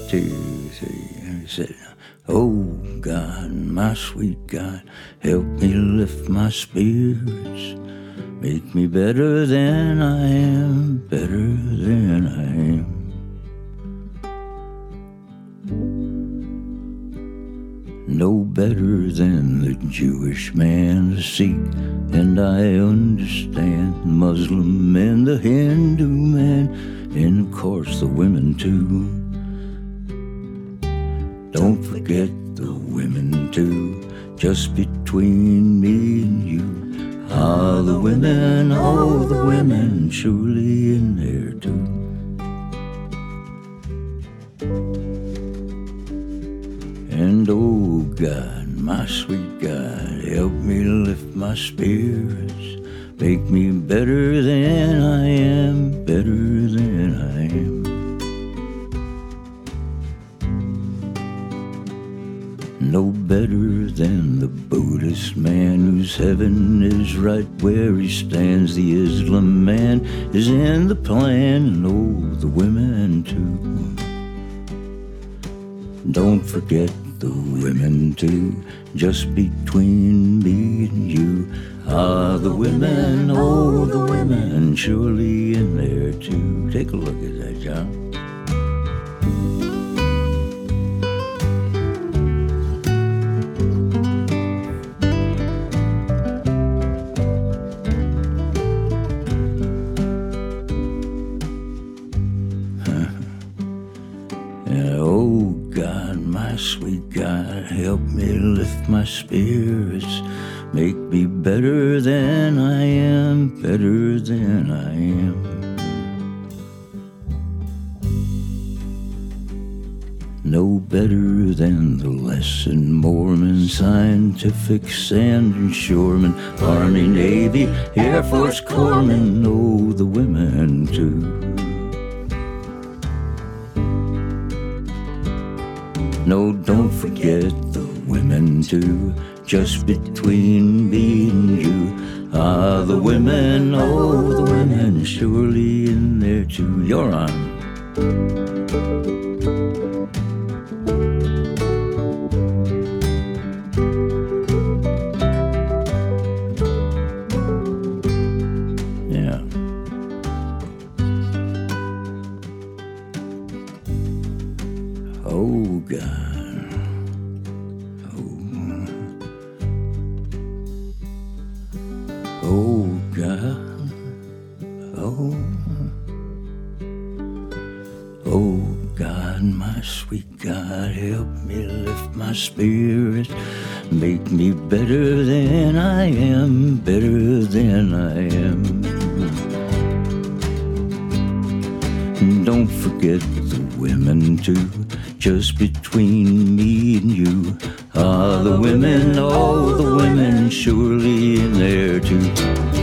two, three. And he said, oh God, my sweet God, help me lift my spirits. Make me better than I am, better than I am. No better than the Jewish man, the Sikh, and I understand the Muslim and the Hindu man, and of course the women too. Don't forget the women too, just between me and you. Ah, the women, oh, the women, surely in there too. And oh God, my sweet God, help me lift my spirits. Make me better than I am, better than I am. No better than the Buddhist man whose heaven is right where he stands. The Islam man is in the plan, and oh, the women too. Don't forget the women too, just between me and you. Ah, the women, oh, the women, surely in there too. Take a look at that, John. Oh God, my sweet God, help me lift my spirits. Make me better than I am, better than I am. No better than the lesson Mormon, scientific, sand and shoreman, Army, Navy, Air Force corpsmen, oh, the women too. No, don't forget the women too, just between me and you. Ah, the women, oh, the women, surely in there too. You're on. Yeah. Oh, God. Oh, God. Oh. Oh, God, my sweet God, help me lift my spirits. Make me better than I am, better than I am. Don't forget the women too, just between me and you. Ah, the women, oh, the women, surely in there too.